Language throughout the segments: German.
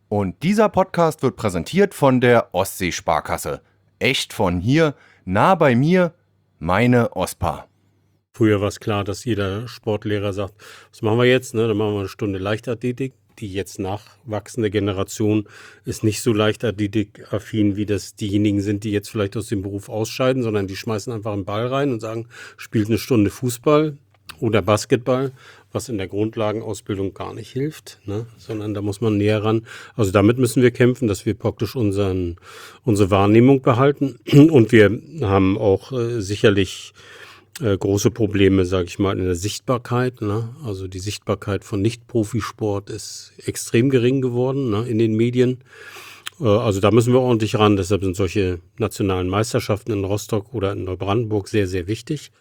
Und dieser Podcast wird präsentiert von der Ostseesparkasse. Echt von hier, nah bei mir, meine OSPA. Früher war es klar, dass jeder Sportlehrer sagt, was machen wir jetzt? Dann machen wir eine Stunde Leichtathletik. Die jetzt nachwachsende Generation ist nicht so leichtathletikaffin, wie das diejenigen sind, die jetzt vielleicht aus dem Beruf ausscheiden, sondern die schmeißen einfach einen Ball rein und sagen, spielt eine Stunde Fußball oder Basketball, was in der Grundlagenausbildung gar nicht hilft, sondern da muss man näher ran. Also damit müssen wir kämpfen, dass wir praktisch unsere Wahrnehmung behalten. Und wir haben auch sicherlich große Probleme, sage ich mal, in der Sichtbarkeit. Also die Sichtbarkeit von Nicht-Profisport ist extrem gering geworden in den Medien. Also da müssen wir ordentlich ran. Deshalb sind solche nationalen Meisterschaften in Rostock oder in Neubrandenburg sehr, sehr wichtig.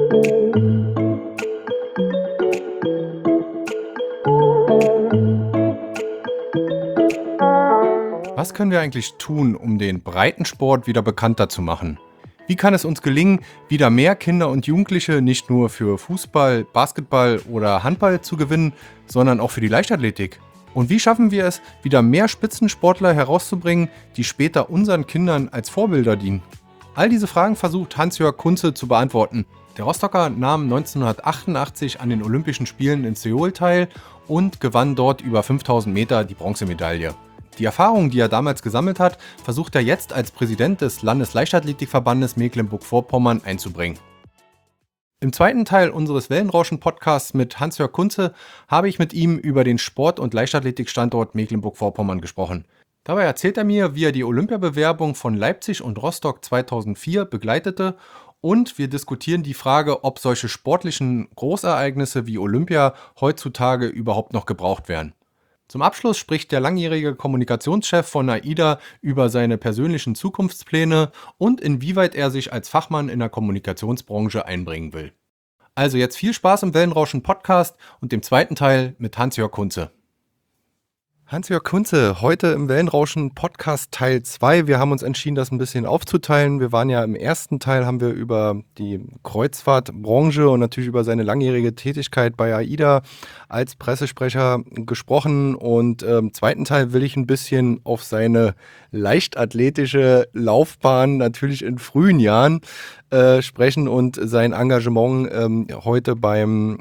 Was können wir eigentlich tun, um den Breitensport wieder bekannter zu machen? Wie kann es uns gelingen, wieder mehr Kinder und Jugendliche nicht nur für Fußball, Basketball oder Handball zu gewinnen, sondern auch für die Leichtathletik? Und wie schaffen wir es, wieder mehr Spitzensportler herauszubringen, die später unseren Kindern als Vorbilder dienen? All diese Fragen versucht Hans-Jörg Kunze zu beantworten. Der Rostocker nahm 1988 an den Olympischen Spielen in Seoul teil und gewann dort über 5000 Meter die Bronzemedaille. Die Erfahrungen, die er damals gesammelt hat, versucht er jetzt als Präsident des Landesleichtathletikverbandes Mecklenburg-Vorpommern einzubringen. Im zweiten Teil unseres Wellenrauschen-Podcasts mit Hans-Jörg Kunze habe ich mit ihm über den Sport- und Leichtathletikstandort Mecklenburg-Vorpommern gesprochen. Dabei erzählt er mir, wie er die Olympiabewerbung von Leipzig und Rostock 2004 begleitete, und wir diskutieren die Frage, ob solche sportlichen Großereignisse wie Olympia heutzutage überhaupt noch gebraucht werden. Zum Abschluss spricht der langjährige Kommunikationschef von AIDA über seine persönlichen Zukunftspläne und inwieweit er sich als Fachmann in der Kommunikationsbranche einbringen will. Also jetzt viel Spaß im Wellenrauschen-Podcast und dem zweiten Teil mit Hans-Jörg Kunze. Hans-Jörg Kunze, heute im Wellenrauschen-Podcast Teil 2. Wir haben uns entschieden, das ein bisschen aufzuteilen. Wir waren ja im ersten Teil, haben wir über die Kreuzfahrtbranche und natürlich über seine langjährige Tätigkeit bei AIDA als Pressesprecher gesprochen. Und im zweiten Teil will ich ein bisschen auf seine leichtathletische Laufbahn, natürlich in frühen Jahren, sprechen und sein Engagement heute beim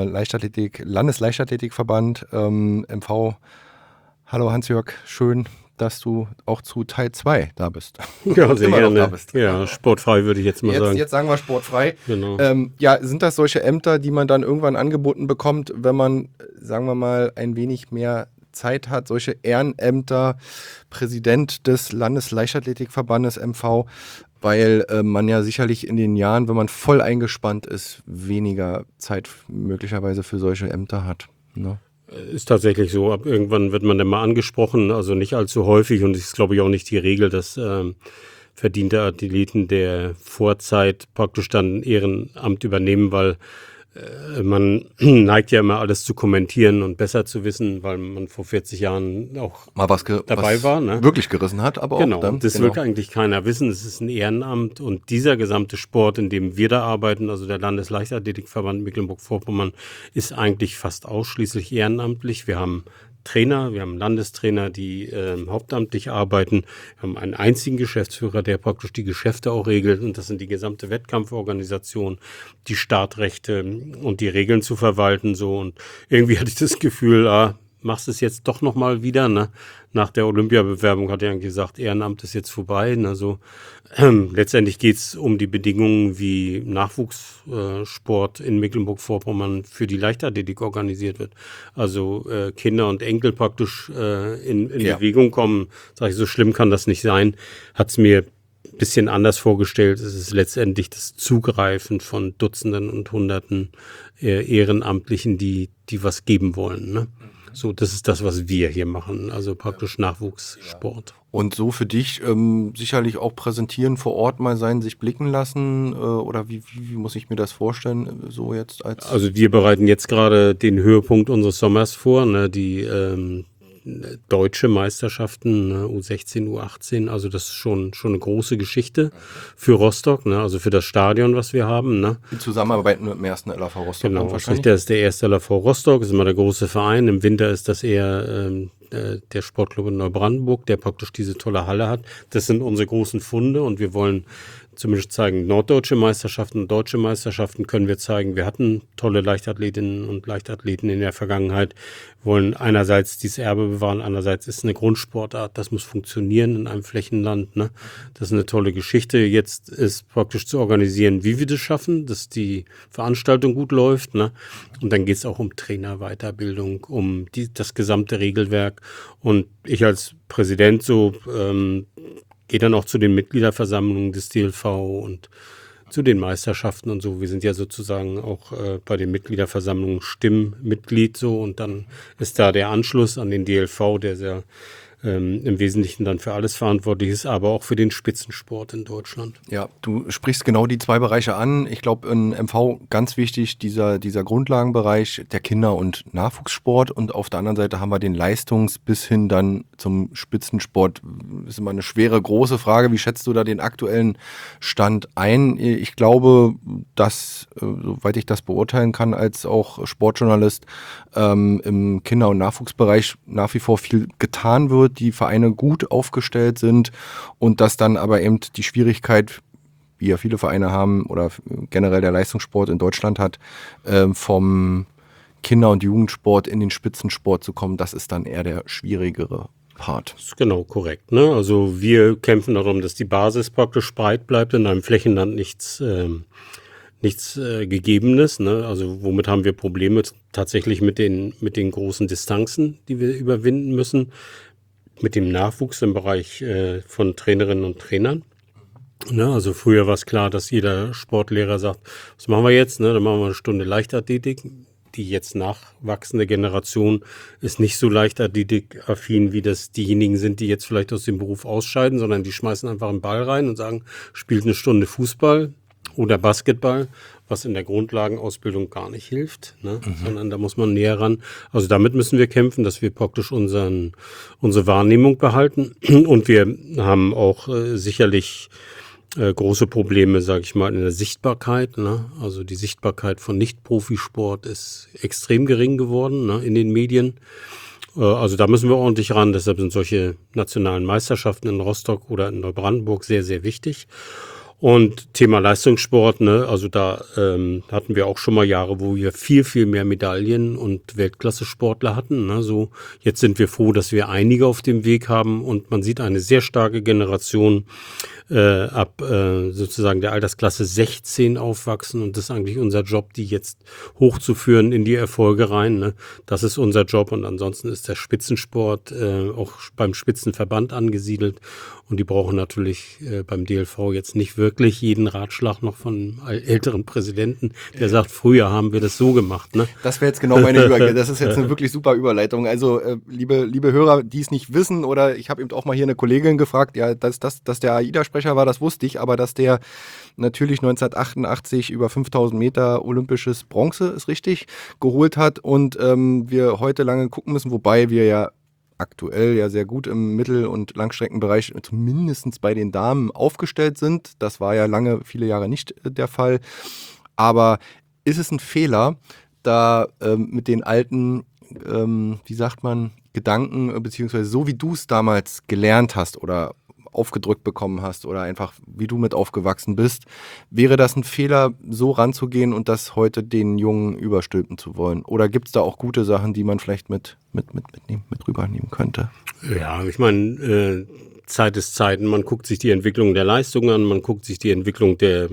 Landesleichtathletikverband MV. Hallo Hans-Jörg, schön, dass du auch zu Teil 2 da bist. Ja, sehr gerne. Da bist. Ja, sportfrei würde ich jetzt mal sagen. Jetzt sagen wir sportfrei. Genau. Sind das solche Ämter, die man dann irgendwann angeboten bekommt, wenn man, sagen wir mal, ein wenig mehr Zeit hat, solche Ehrenämter, Präsident des Landesleichtathletikverbandes MV, weil man ja sicherlich in den Jahren, wenn man voll eingespannt ist, weniger Zeit möglicherweise für solche Ämter hat, ne? Ist tatsächlich so. Ab irgendwann wird man dann mal angesprochen, also nicht allzu häufig, und es ist, glaube ich, auch nicht die Regel, dass verdiente Athleten der Vorzeit praktisch dann ein Ehrenamt übernehmen, weil man neigt ja immer alles zu kommentieren und besser zu wissen, weil man vor 40 Jahren auch mal dabei war. Ne? Wirklich gerissen hat, aber genau, auch dann. Das will eigentlich keiner wissen. Es ist ein Ehrenamt, und dieser gesamte Sport, in dem wir da arbeiten, also der Landesleichtathletikverband Mecklenburg-Vorpommern, ist eigentlich fast ausschließlich ehrenamtlich. Wir haben Trainer, wir haben Landestrainer, die hauptamtlich arbeiten. Wir haben einen einzigen Geschäftsführer, der praktisch die Geschäfte auch regelt, und das sind die gesamte Wettkampforganisation, die Startrechte und die Regeln zu verwalten. So, und irgendwie hatte ich das Gefühl, machst es jetzt doch nochmal wieder. Ne? Nach der Olympiabewerbung hat er eigentlich gesagt, Ehrenamt ist jetzt vorbei. Also letztendlich geht es um die Bedingungen, wie Nachwuchssport in Mecklenburg-Vorpommern für die Leichtathletik organisiert wird. Also Kinder und Enkel praktisch in Bewegung kommen. Sag ich, so schlimm kann das nicht sein. Hat es mir ein bisschen anders vorgestellt. Es ist letztendlich das Zugreifen von Dutzenden und Hunderten Ehrenamtlichen, die was geben wollen. Ne? So, das ist das, was wir hier machen, also praktisch Nachwuchssport. Und so für dich sicherlich auch präsentieren, vor Ort mal sein, sich blicken lassen, oder wie muss ich mir das vorstellen, so jetzt als... Also wir bereiten jetzt gerade den Höhepunkt unseres Sommers vor, ne, die deutsche Meisterschaften, ne, U16, U18, also das ist schon eine große Geschichte für Rostock, ne, also für das Stadion, was wir haben. Ne. Die Zusammenarbeit mit dem ersten LAV Rostock. Genau, wahrscheinlich. Das ist der erste LAV Rostock, das ist immer der große Verein. Im Winter ist das eher der Sportclub in Neubrandenburg, der praktisch diese tolle Halle hat. Das sind unsere großen Funde und wir wollen zumindest zeigen, norddeutsche Meisterschaften und deutsche Meisterschaften können wir zeigen. Wir hatten tolle Leichtathletinnen und Leichtathleten in der Vergangenheit, wollen einerseits dieses Erbe bewahren, andererseits ist es eine Grundsportart, das muss funktionieren in einem Flächenland. Ne? Das ist eine tolle Geschichte. Jetzt ist praktisch zu organisieren, wie wir das schaffen, dass die Veranstaltung gut läuft. Ne? Und dann geht es auch um Trainerweiterbildung, um das gesamte Regelwerk. Und ich als Präsident gehe dann auch zu den Mitgliederversammlungen des DLV und zu den Meisterschaften und so. Wir sind ja sozusagen auch bei den Mitgliederversammlungen Stimmmitglied so und dann ist da der Anschluss an den DLV, der sehr im Wesentlichen dann für alles verantwortlich ist, aber auch für den Spitzensport in Deutschland. Ja, du sprichst genau die zwei Bereiche an. Ich glaube, in MV ganz wichtig, dieser Grundlagenbereich, der Kinder- und Nachwuchssport. Und auf der anderen Seite haben wir den bis hin dann zum Spitzensport. Das ist immer eine schwere, große Frage. Wie schätzt du da den aktuellen Stand ein? Ich glaube, dass, soweit ich das beurteilen kann, als auch Sportjournalist, im Kinder- und Nachwuchsbereich nach wie vor viel getan wird, die Vereine gut aufgestellt sind und dass dann aber eben die Schwierigkeit, wie ja viele Vereine haben oder generell der Leistungssport in Deutschland hat, vom Kinder- und Jugendsport in den Spitzensport zu kommen, das ist dann eher der schwierigere Part. Das ist genau korrekt. Ne? Also wir kämpfen darum, dass die Basis praktisch breit bleibt, in einem Flächenland nichts Gegebenes. Ne? Also womit haben wir Probleme? Tatsächlich mit den großen Distanzen, die wir überwinden müssen. Mit dem Nachwuchs im Bereich von Trainerinnen und Trainern. Ne, also früher war es klar, dass jeder Sportlehrer sagt, was machen wir jetzt? Ne? Dann machen wir eine Stunde Leichtathletik. Die jetzt nachwachsende Generation ist nicht so leichtathletikaffin, wie das diejenigen sind, die jetzt vielleicht aus dem Beruf ausscheiden, sondern die schmeißen einfach einen Ball rein und sagen, spielt eine Stunde Fußball oder Basketball, was in der Grundlagenausbildung gar nicht hilft, ne? Sondern da muss man näher ran. Also damit müssen wir kämpfen, dass wir praktisch unsere Wahrnehmung behalten. Und wir haben auch sicherlich große Probleme, sage ich mal, in der Sichtbarkeit. Ne? Also die Sichtbarkeit von Nicht-Profisport ist extrem gering geworden, ne, in den Medien. Also da müssen wir ordentlich ran. Deshalb sind solche nationalen Meisterschaften in Rostock oder in Neubrandenburg sehr, sehr wichtig. Und Thema Leistungssport, ne, also da hatten wir auch schon mal Jahre, wo wir viel, viel mehr Medaillen und Weltklasse-Sportler hatten. Ne, so jetzt sind wir froh, dass wir einige auf dem Weg haben und man sieht eine sehr starke Generation ab sozusagen der Altersklasse 16 aufwachsen und das ist eigentlich unser Job, die jetzt hochzuführen in die Erfolge rein. Ne? Das ist unser Job und ansonsten ist der Spitzensport auch beim Spitzenverband angesiedelt und die brauchen natürlich beim DLV jetzt nicht wirklich jeden Ratschlag noch von einem älteren Präsidenten, der sagt, früher haben wir das so gemacht. Ne? Das wäre jetzt genau meine Überleitung. Das ist jetzt eine wirklich super Überleitung. Also liebe Hörer, die es nicht wissen oder ich habe eben auch mal hier eine Kollegin gefragt, ja, dass der AIDA-Sprecher war, das wusste ich, aber dass der natürlich 1988 über 5000 Meter olympisches Bronze, ist richtig, geholt hat und wir heute lange gucken müssen, wobei wir ja aktuell ja sehr gut im Mittel- und Langstreckenbereich zumindest bei den Damen aufgestellt sind. Das war ja viele Jahre nicht der Fall. Aber ist es ein Fehler, da mit den alten, wie sagt man, Gedanken, beziehungsweise so wie du es damals gelernt hast oder aufgedrückt bekommen hast oder einfach wie du mit aufgewachsen bist, wäre das ein Fehler, so ranzugehen und das heute den Jungen überstülpen zu wollen? Oder gibt es da auch gute Sachen, die man vielleicht mit rübernehmen könnte? Ja, ich meine, Zeit ist Zeit. Man guckt sich die Entwicklung der Leistung an, man guckt sich die Entwicklung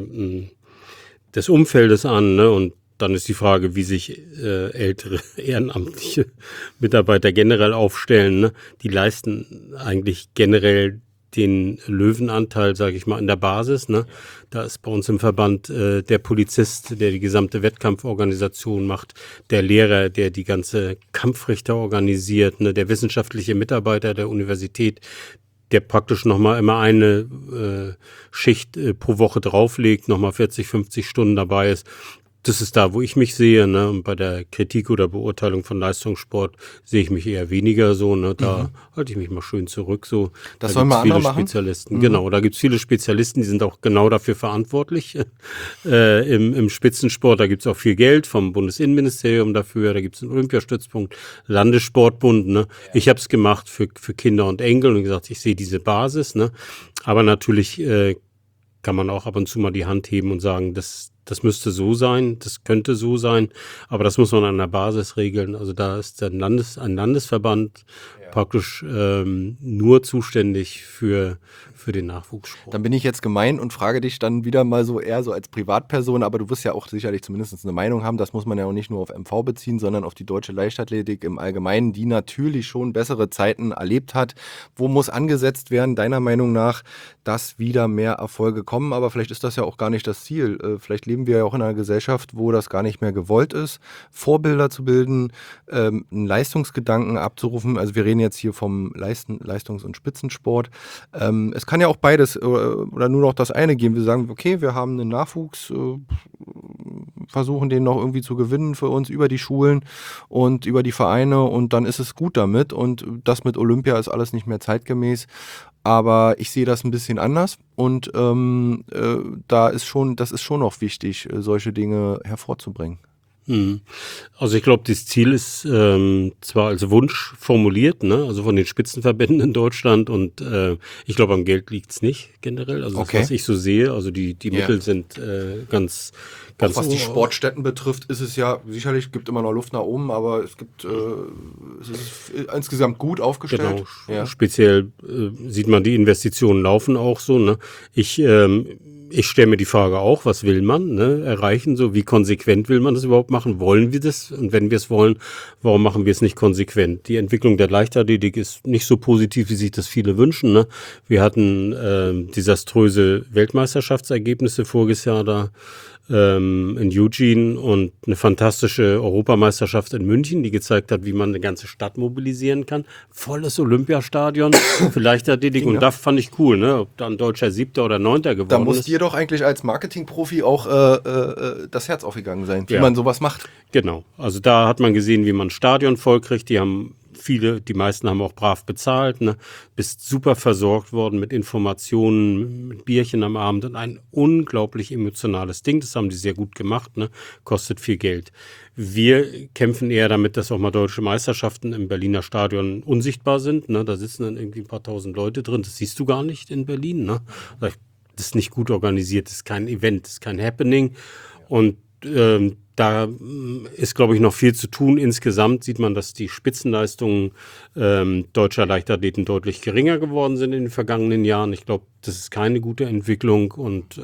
des Umfeldes an, ne? Und dann ist die Frage, wie sich ältere ehrenamtliche Mitarbeiter generell aufstellen. Ne? Die leisten eigentlich generell den Löwenanteil, sage ich mal, in der Basis. Ne? Da ist bei uns im Verband der Polizist, der die gesamte Wettkampforganisation macht, der Lehrer, der die ganze Kampfrichter organisiert, ne? Der wissenschaftliche Mitarbeiter der Universität, der praktisch nochmal immer eine Schicht pro Woche drauflegt, nochmal 40, 50 Stunden dabei ist. das ist da, wo ich mich sehe, ne? Und bei der Kritik oder Beurteilung von Leistungssport sehe ich mich eher weniger so, ne? Da halte ich mich mal schön zurück, so. Das Da sollen gibt's mal viele andere machen? Spezialisten. Genau, da gibt's viele Spezialisten, die sind auch genau dafür verantwortlich im Spitzensport. Da gibt's auch viel Geld vom Bundesinnenministerium dafür. Da gibt's einen Olympiastützpunkt, Landessportbund. Ne? Ich habe es gemacht für Kinder und Enkel und gesagt, ich sehe diese Basis. Ne? Aber natürlich kann man auch ab und zu mal die Hand heben und sagen, das müsste so sein, das könnte so sein, aber das muss man an der Basis regeln. Also da ist ein Landesverband praktisch nur zuständig für den Nachwuchssport. Dann bin ich jetzt gemein und frage dich dann wieder mal so eher so als Privatperson, aber du wirst ja auch sicherlich zumindest eine Meinung haben, das muss man ja auch nicht nur auf MV beziehen, sondern auf die deutsche Leichtathletik im Allgemeinen, die natürlich schon bessere Zeiten erlebt hat. Wo muss angesetzt werden, deiner Meinung nach, dass wieder mehr Erfolge kommen? Aber vielleicht ist das ja auch gar nicht das Ziel. Vielleicht leben wir ja auch in einer Gesellschaft, wo das gar nicht mehr gewollt ist, Vorbilder zu bilden, einen Leistungsgedanken abzurufen. Also wir reden jetzt hier vom Leistungs- und Spitzensport. Es kann ja auch beides oder nur noch das eine geben. Wir sagen, okay, wir haben einen Nachwuchs, versuchen den noch irgendwie zu gewinnen für uns über die Schulen und über die Vereine und dann ist es gut damit und das mit Olympia ist alles nicht mehr zeitgemäß. Aber ich sehe das ein bisschen anders und das ist schon noch wichtig, solche Dinge hervorzubringen. Also ich glaube, das Ziel ist zwar als Wunsch formuliert, ne, also von den Spitzenverbänden in Deutschland und ich glaube, am Geld liegt's nicht generell. Also das, was ich so sehe, also die Mittel sind ganz Auch was die Sportstätten betrifft, ist es ja sicherlich, gibt immer noch Luft nach oben, aber es ist insgesamt gut aufgestellt. Genau, speziell sieht man, die Investitionen laufen auch so. Ne? Ich stelle mir die Frage auch, was will man erreichen? So, wie konsequent will man das überhaupt machen? Wollen wir das? Und wenn wir es wollen, warum machen wir es nicht konsequent? Die Entwicklung der Leichtathletik ist nicht so positiv, wie sich das viele wünschen. Ne? Wir hatten desaströse Weltmeisterschaftsergebnisse voriges Jahr da in Eugene und eine fantastische Europameisterschaft in München, die gezeigt hat, wie man eine ganze Stadt mobilisieren kann. Volles Olympiastadion für Leichtathletik und das fand ich cool, ne? Ob da ein deutscher 7. oder 9. geworden ist. Da muss dir doch eigentlich als Marketingprofi auch das Herz aufgegangen sein, wie man sowas macht. Genau, also da hat man gesehen, wie man ein Stadion voll kriegt. Die meisten haben auch brav bezahlt, ne? Bist super versorgt worden mit Informationen, mit Bierchen am Abend und ein unglaublich emotionales Ding. Das haben die sehr gut gemacht, ne? Kostet viel Geld. Wir kämpfen eher damit, dass auch mal deutsche Meisterschaften im Berliner Stadion unsichtbar sind, ne? Da sitzen dann irgendwie ein paar tausend Leute drin. Das siehst du gar nicht in Berlin, ne? Das ist nicht gut organisiert, das ist kein Event, das ist kein Happening und da ist, glaube ich, noch viel zu tun. Insgesamt sieht man, dass die Spitzenleistungen deutscher Leichtathleten deutlich geringer geworden sind in den vergangenen Jahren. Ich glaube, das ist keine gute Entwicklung und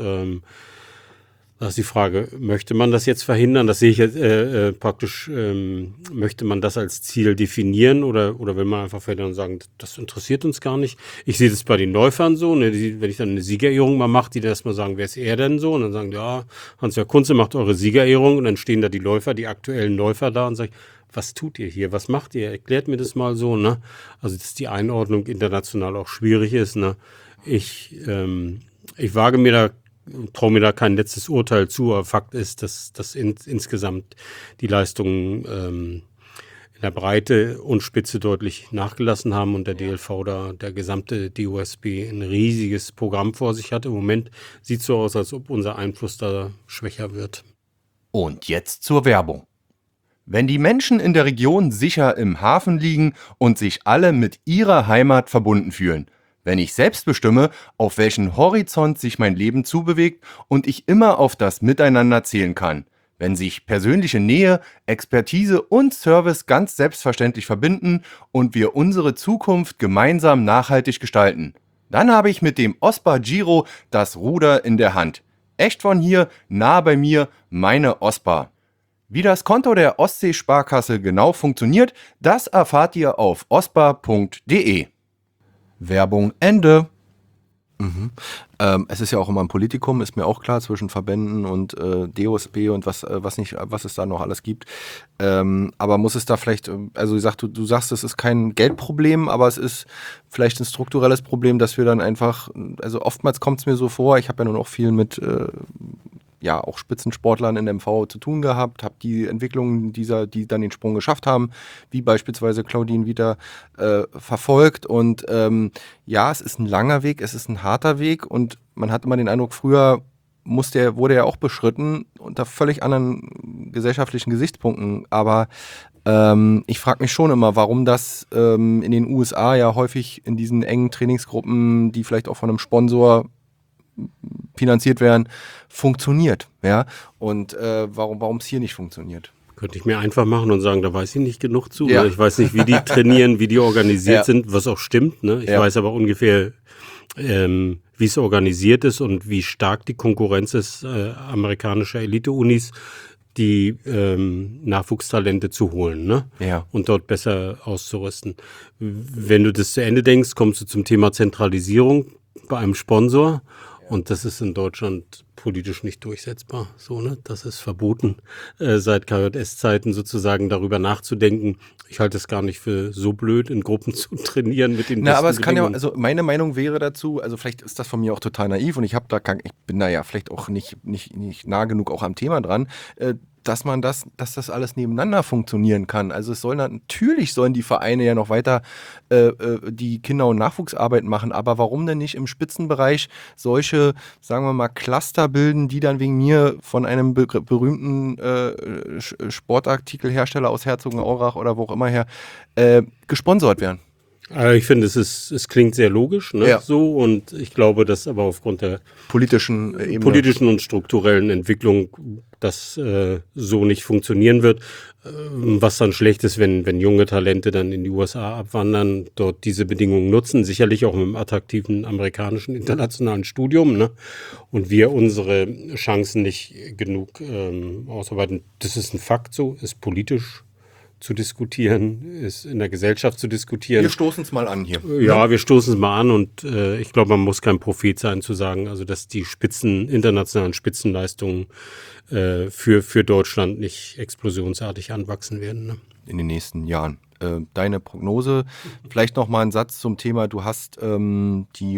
da ist die Frage, möchte man das jetzt verhindern? Das sehe ich jetzt praktisch, möchte man das als Ziel definieren oder will man einfach verhindern und sagen, das interessiert uns gar nicht? Ich sehe das bei den Läufern so, ne, wenn ich dann eine Siegerehrung mal mache, die dann erstmal sagen, wer ist er denn so? Und dann sagen, ja, Hans-Jörg Kunze macht eure Siegerehrung und dann stehen da die Läufer, die aktuellen Läufer da und sagen, was tut ihr hier? Was macht ihr? Erklärt mir das mal so, ne? Also, dass die Einordnung international auch schwierig ist, ne? Ich traue mir da kein letztes Urteil zu, aber Fakt ist, dass insgesamt die Leistungen in der Breite und Spitze deutlich nachgelassen haben und der DLV da, der gesamte DOSB, ein riesiges Programm vor sich hat. Im Moment sieht es so aus, als ob unser Einfluss da schwächer wird. Und jetzt zur Werbung. Wenn die Menschen in der Region sicher im Hafen liegen und sich alle mit ihrer Heimat verbunden fühlen, wenn ich selbst bestimme, auf welchen Horizont sich mein Leben zubewegt und ich immer auf das Miteinander zählen kann, wenn sich persönliche Nähe, Expertise und Service ganz selbstverständlich verbinden und wir unsere Zukunft gemeinsam nachhaltig gestalten, dann habe ich mit dem OSPA Giro das Ruder in der Hand. Echt von hier, nah bei mir, meine OSPA. Wie das Konto der Ostsee-Sparkasse genau funktioniert, das erfahrt ihr auf ospa.de. Werbung Ende. Es ist ja auch immer ein Politikum, ist mir auch klar, zwischen Verbänden und DOSB und was es da noch alles gibt. Aber muss es da vielleicht, also du sagst, es ist kein Geldproblem, aber es ist vielleicht ein strukturelles Problem, dass wir dann einfach, also oftmals kommt es mir so vor, ich habe ja nun auch viel mit ja auch Spitzensportlern in MV zu tun gehabt, habe die Entwicklungen die dann den Sprung geschafft haben, wie beispielsweise Claudine Wieder, verfolgt. Und ja, es ist ein langer Weg, es ist ein harter Weg und man hat immer den Eindruck, früher wurde er auch beschritten unter völlig anderen gesellschaftlichen Gesichtspunkten. Aber ich frage mich schon immer, warum das in den USA ja häufig in diesen engen Trainingsgruppen, die vielleicht auch von einem Sponsor finanziert werden, funktioniert. Ja? Und warum es hier nicht funktioniert. Könnte ich mir einfach machen und sagen, da weiß ich nicht genug zu. Ja. Ne? Ich weiß nicht, wie die trainieren, wie die organisiert Ja. sind, was auch stimmt. Ne? Ich weiß aber ungefähr, wie es organisiert ist und wie stark die Konkurrenz ist amerikanischer Elite-Unis, die Nachwuchstalente zu holen, ne? Ja. Und dort besser auszurüsten. Wenn du das zu Ende denkst, kommst du zum Thema Zentralisierung bei einem Sponsor. Und das ist in Deutschland politisch nicht durchsetzbar. So, ne? Das ist verboten, seit KJS-Zeiten sozusagen darüber nachzudenken. Ich halte es gar nicht für so blöd, in Gruppen zu trainieren mit den Na, aber es besten kann ja, Bedingungen. also meine Meinung wäre dazu, also vielleicht ist das von mir auch total naiv und ich bin da ja vielleicht auch nicht nah genug auch am Thema dran, dass das alles nebeneinander funktionieren kann. Also natürlich sollen die Vereine ja noch weiter die Kinder- und Nachwuchsarbeit machen, aber warum denn nicht im Spitzenbereich solche, sagen wir mal, Cluster bilden, die dann wegen mir von einem berühmten Sportartikelhersteller aus Herzogenaurach oder wo auch immer her gesponsert werden? Ich finde, es klingt sehr logisch, ne? Ja. So, und ich glaube, dass aber aufgrund der Politischen Ebene. politischen und strukturellen Entwicklung das so nicht funktionieren wird. Was dann schlecht ist, wenn junge Talente dann in die USA abwandern, dort diese Bedingungen nutzen, sicherlich auch mit einem attraktiven amerikanischen internationalen Studium, ne? Und wir unsere Chancen nicht genug ausarbeiten. Das ist ein Fakt so, ist politisch zu diskutieren, ist in der Gesellschaft zu diskutieren. Wir stoßen es mal an hier. Ja, wir stoßen es mal an und ich glaube, man muss kein Prophet sein zu sagen, also dass die internationalen Spitzenleistungen für Deutschland nicht explosionsartig anwachsen werden. Ne? In den nächsten Jahren. Deine Prognose, vielleicht noch mal ein Satz zum Thema, du hast die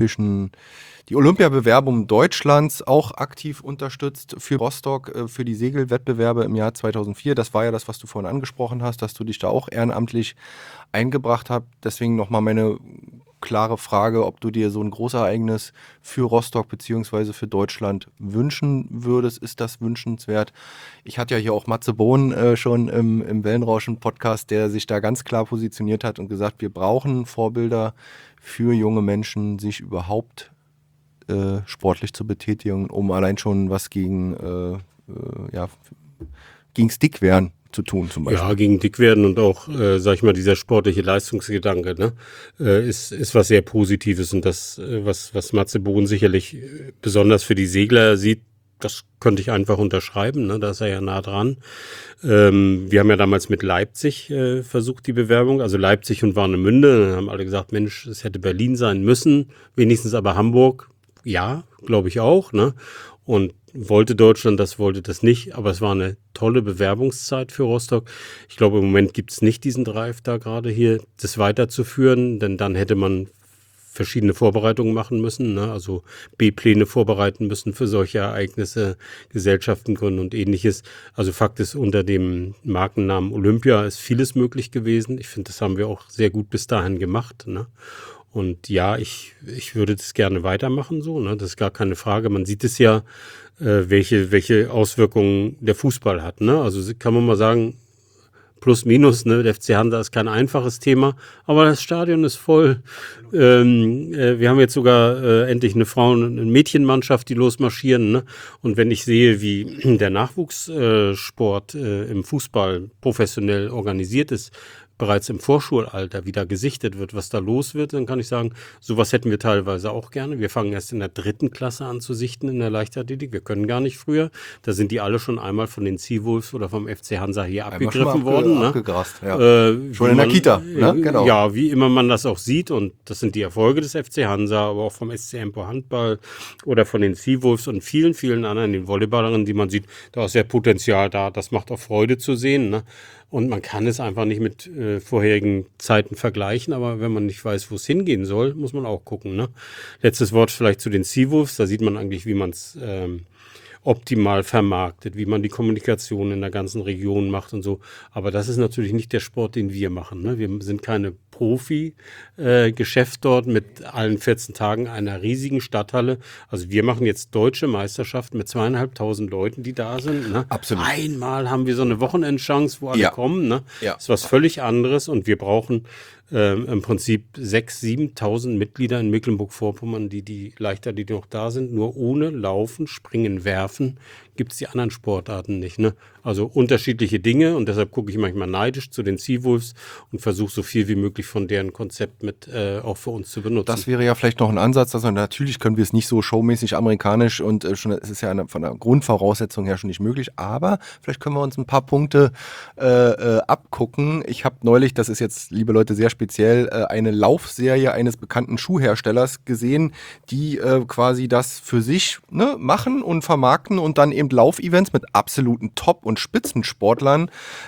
Olympiabewerbung Deutschlands auch aktiv unterstützt für Rostock, für die Segelwettbewerbe im Jahr 2004. Das war ja das, was du vorhin angesprochen hast, dass du dich da auch ehrenamtlich eingebracht hast. Deswegen noch mal meine klare Frage, ob du dir so ein Großereignis für Rostock bzw. für Deutschland wünschen würdest. Ist das wünschenswert? Ich hatte ja hier auch Matze Bohn schon im Wellenrauschen-Podcast, der sich da ganz klar positioniert hat und gesagt, wir brauchen Vorbilder für junge Menschen, sich überhaupt sportlich zu betätigen, um allein schon was gegen Dickwerden zu tun zum Beispiel. Ja, gegen Dickwerden und auch, sag ich mal, dieser sportliche Leistungsgedanke, ne, ist was sehr Positives und das, was Matze Bohn sicherlich besonders für die Segler sieht, das könnte ich einfach unterschreiben, ne, da ist er ja nah dran. Wir haben ja damals mit Leipzig versucht, die Bewerbung, also Leipzig und Warnemünde, dann haben alle gesagt, Mensch, es hätte Berlin sein müssen, wenigstens aber Hamburg, ja, glaube ich auch, ne, und wollte Deutschland das, wollte das nicht, aber es war eine tolle Bewerbungszeit für Rostock. Ich glaube, im Moment gibt es nicht diesen Drive da gerade hier, das weiterzuführen, denn dann hätte man verschiedene Vorbereitungen machen müssen, ne? Also B-Pläne vorbereiten müssen für solche Ereignisse, Gesellschaften gründen und ähnliches. Also Fakt ist, unter dem Markennamen Olympia ist vieles möglich gewesen. Ich finde, das haben wir auch sehr gut bis dahin gemacht, ne? Und ja, ich würde das gerne weitermachen, so, ne? Das ist gar keine Frage. Man sieht es ja, welche Auswirkungen der Fußball hat, ne? Also kann man mal sagen, plus minus, ne? Der FC Hansa ist kein einfaches Thema, aber das Stadion ist voll. Wir haben jetzt sogar endlich eine Frauen- und eine Mädchenmannschaft, die losmarschieren, ne? Und wenn ich sehe, wie der Nachwuchssport im Fußball professionell organisiert ist, bereits im Vorschulalter wieder gesichtet wird, was da los wird, dann kann ich sagen, sowas hätten wir teilweise auch gerne. Wir fangen erst in der 3. Klasse an zu sichten in der Leichtathletik. Wir können gar nicht früher. Da sind die alle schon einmal von den Seawolves oder vom FC Hansa hier abgegriffen worden. Ne? Abgegrast, ja. Schon in der Kita, ne? Genau. Ja, wie immer man das auch sieht. Und das sind die Erfolge des FC Hansa, aber auch vom SC Empo Handball oder von den Seawolves und vielen, vielen anderen, den Volleyballerinnen, die man sieht. Da ist ja Potenzial da. Das macht auch Freude zu sehen, ne? Und man kann es einfach nicht mit vorherigen Zeiten vergleichen, aber wenn man nicht weiß, wo es hingehen soll, muss man auch gucken. Ne? Letztes Wort vielleicht zu den Seawolves, da sieht man eigentlich, wie man es optimal vermarktet, wie man die Kommunikation in der ganzen Region macht und so. Aber das ist natürlich nicht der Sport, den wir machen. Ne? Wir sind keine Profi-Geschäft dort mit allen 14 Tagen einer riesigen Stadthalle. Also wir machen jetzt deutsche Meisterschaften mit 2.500 Leuten, die da sind. Ne? Absolut. Einmal haben wir so eine Wochenendchance, wo alle kommen. Ne? Ja. Das ist was völlig anderes und wir brauchen im Prinzip 6.000, 7.000 Mitglieder in Mecklenburg-Vorpommern, die Leichtathleten, die noch da sind. Nur ohne Laufen, Springen, Werfen gibt es die anderen Sportarten nicht. Ne? Also unterschiedliche Dinge und deshalb gucke ich manchmal neidisch zu den Seawolves und versuche so viel wie möglich von deren Konzept mit auch für uns zu benutzen. Das wäre ja vielleicht noch ein Ansatz, dass natürlich können wir es nicht so showmäßig amerikanisch und schon, es ist ja von der Grundvoraussetzung her schon nicht möglich, aber vielleicht können wir uns ein paar Punkte abgucken. Ich habe neulich, das ist jetzt, liebe Leute, sehr speziell, eine Laufserie eines bekannten Schuhherstellers gesehen, die quasi das für sich machen und vermarkten und dann eben Laufevents mit absoluten Top- und Spitzensportlern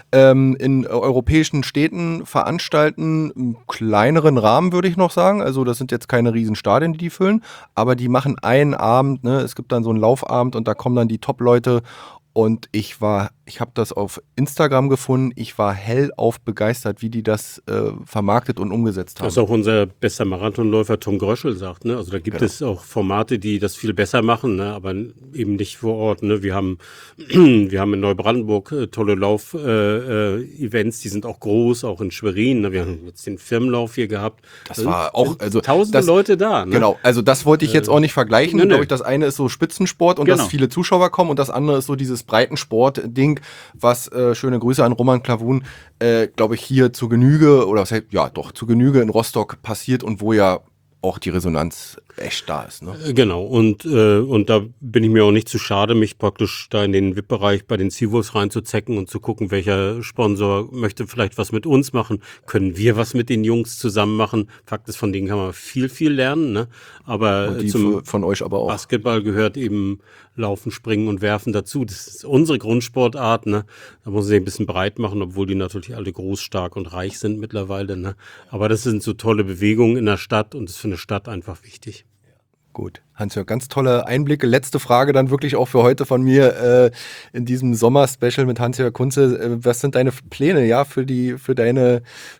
in europäischen Städten veranstalten, im kleineren Rahmen würde ich noch sagen, also das sind jetzt keine riesen Stadien, die füllen, aber die machen einen Abend, es gibt dann so einen Laufabend und da kommen dann die Top-Leute und ich habe das auf Instagram gefunden, ich war hellauf begeistert, wie die das vermarktet und umgesetzt haben. Was auch unser bester Marathonläufer Tom Gröschel sagt, ne? Also da gibt es auch Formate, die das viel besser machen, ne? Aber eben nicht vor Ort. Ne? Wir haben in Neubrandenburg tolle Lauf-Events, die sind auch groß, auch in Schwerin. Ne? Wir haben jetzt den Firmenlauf hier gehabt. Das war auch, also tausende Leute da. Ne? Genau, also das wollte ich jetzt auch nicht vergleichen. Nö. Glaube ich, das eine ist so Spitzensport und dass viele Zuschauer kommen und das andere ist so dieses Breitensport-Ding, was, schöne Grüße an Roman Klavun, glaube ich, hier zu Genüge, oder was heißt, ja doch, zu Genüge in Rostock passiert und wo ja auch die Resonanz echt da ist. Ne? Genau, und da bin ich mir auch nicht zu schade, mich praktisch da in den VIP-Bereich bei den Seawolves reinzuzecken und zu gucken, welcher Sponsor möchte vielleicht was mit uns machen. Können wir was mit den Jungs zusammen machen? Fakt ist, von denen kann man viel, viel lernen. Ne? Aber Die zum von euch aber auch. Basketball gehört eben Laufen, Springen und Werfen dazu. Das ist unsere Grundsportart. Ne? Da muss man sich ein bisschen breit machen, obwohl die natürlich alle groß, stark und reich sind mittlerweile. Ne? Aber das sind so tolle Bewegungen in der Stadt und das ist für eine Stadt einfach wichtig. Gut, Hans-Jörg, ganz tolle Einblicke. Letzte Frage dann wirklich auch für heute von mir in diesem Sommer-Special mit Hans-Jörg Kunze. Was sind deine Pläne, ja, für deinen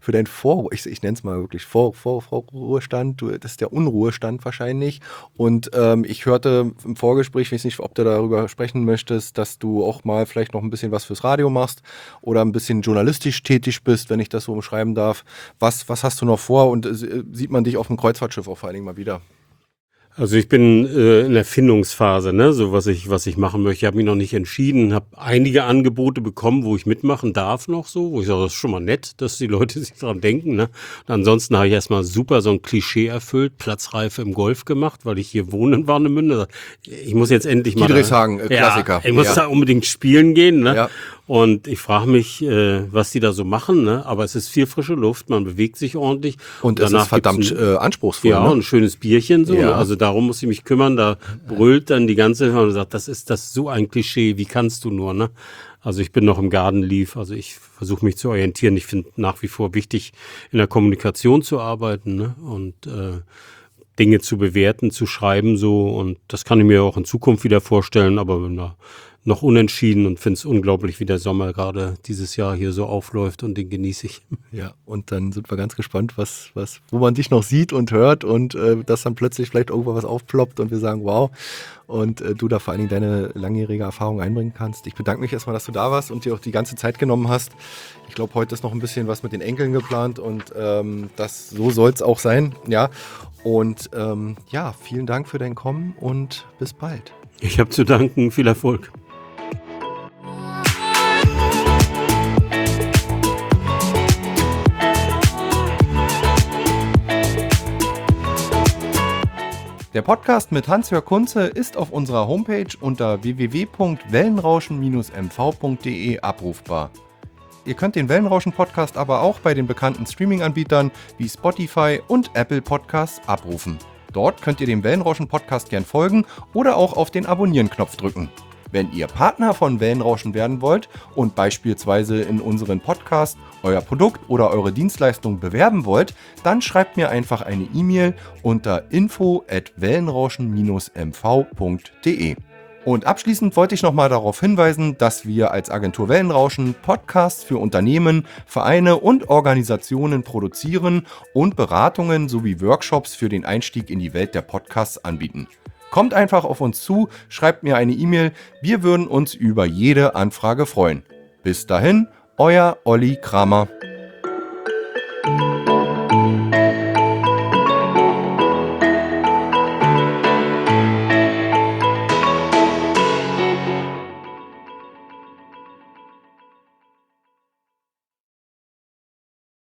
ich nenne es mal wirklich Vorruhestand, das ist der Unruhestand wahrscheinlich. Und ich hörte im Vorgespräch, ich weiß nicht, ob du darüber sprechen möchtest, dass du auch mal vielleicht noch ein bisschen was fürs Radio machst oder ein bisschen journalistisch tätig bist, wenn ich das so umschreiben darf. Was hast du noch vor und sieht man dich auf dem Kreuzfahrtschiff auch vor allen Dingen mal wieder? Also ich bin in der Findungsphase, ne, so was ich machen möchte. Ich habe mich noch nicht entschieden, habe einige Angebote bekommen, wo ich mitmachen darf noch so, wo ich sage, das ist schon mal nett, dass die Leute sich dran denken. Ne? Und ansonsten habe ich erstmal super so ein Klischee erfüllt, Platzreife im Golf gemacht, weil ich hier wohne in Warnemünde. Ich muss jetzt endlich mal Friedrichshagen, Klassiker. Ich muss da unbedingt spielen gehen. Ne? Ja. Und ich frage mich, was die da so machen. Ne? Aber es ist viel frische Luft, man bewegt sich ordentlich. Und es ist verdammt anspruchsvoll. Ja, ne? ein schönes Bierchen so. Ja. Ne? Also darum muss ich mich kümmern. Da brüllt dann die ganze Zeit und sagt, das ist so ein Klischee, wie kannst du nur, ne? Also ich bin noch im Garden Leave, also ich versuche mich zu orientieren. Ich finde nach wie vor wichtig, in der Kommunikation zu arbeiten, ne? Und Dinge zu bewerten, zu schreiben so. Und das kann ich mir auch in Zukunft wieder vorstellen, aber bin da noch unentschieden und finde es unglaublich, wie der Sommer gerade dieses Jahr hier so aufläuft und den genieße ich. Ja, und dann sind wir ganz gespannt, wo man dich noch sieht und hört und dass dann plötzlich vielleicht irgendwo was aufploppt und wir sagen, wow, und du da vor allen Dingen deine langjährige Erfahrung einbringen kannst. Ich bedanke mich erstmal, dass du da warst und dir auch die ganze Zeit genommen hast. Ich glaube, heute ist noch ein bisschen was mit den Enkeln geplant und so soll es auch sein, ja. Und vielen Dank für dein Kommen und bis bald. Ich habe zu danken, viel Erfolg. Der Podcast mit Hans-Jörg Kunze ist auf unserer Homepage unter www.wellenrauschen-mv.de abrufbar. Ihr könnt den Wellenrauschen-Podcast aber auch bei den bekannten Streaming-Anbietern wie Spotify und Apple Podcasts abrufen. Dort könnt ihr dem Wellenrauschen-Podcast gern folgen oder auch auf den Abonnieren-Knopf drücken. Wenn ihr Partner von Wellenrauschen werden wollt und beispielsweise in unseren Podcast euer Produkt oder eure Dienstleistung bewerben wollt, dann schreibt mir einfach eine E-Mail unter info@wellenrauschen-mv.de. Und abschließend wollte ich nochmal darauf hinweisen, dass wir als Agentur Wellenrauschen Podcasts für Unternehmen, Vereine und Organisationen produzieren und Beratungen sowie Workshops für den Einstieg in die Welt der Podcasts anbieten. Kommt einfach auf uns zu, schreibt mir eine E-Mail, wir würden uns über jede Anfrage freuen. Bis dahin, euer Olli Kramer.